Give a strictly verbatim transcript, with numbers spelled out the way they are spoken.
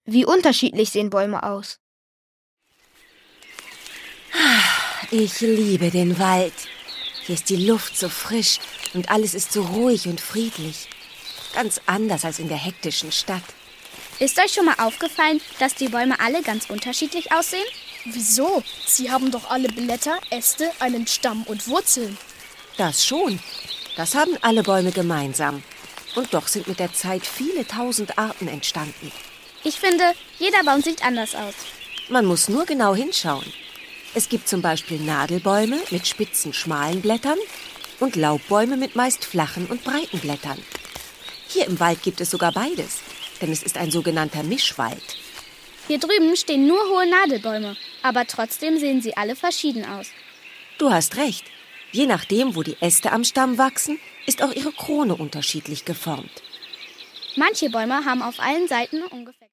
Wie unterschiedlich sehen Bäume aus. Ich liebe den Wald. Hier ist die Luft so frisch und alles ist so ruhig und friedlich. Ganz anders als in der hektischen Stadt. Ist euch schon mal aufgefallen, dass die Bäume alle ganz unterschiedlich aussehen? Wieso? Sie haben doch alle Blätter, Äste, einen Stamm und Wurzeln. Das schon. Das haben alle Bäume gemeinsam. Und doch sind mit der Zeit viele tausend Arten entstanden. Ich finde, jeder Baum sieht anders aus. Man muss nur genau hinschauen. Es gibt zum Beispiel Nadelbäume mit spitzen, schmalen Blättern und Laubbäume mit meist flachen und breiten Blättern. Hier im Wald gibt es sogar beides, denn es ist ein sogenannter Mischwald. Hier drüben stehen nur hohe Nadelbäume, aber trotzdem sehen sie alle verschieden aus. Du hast recht. Je nachdem, wo die Äste am Stamm wachsen, ist auch ihre Krone unterschiedlich geformt. Manche Bäume haben auf allen Seiten ungefähr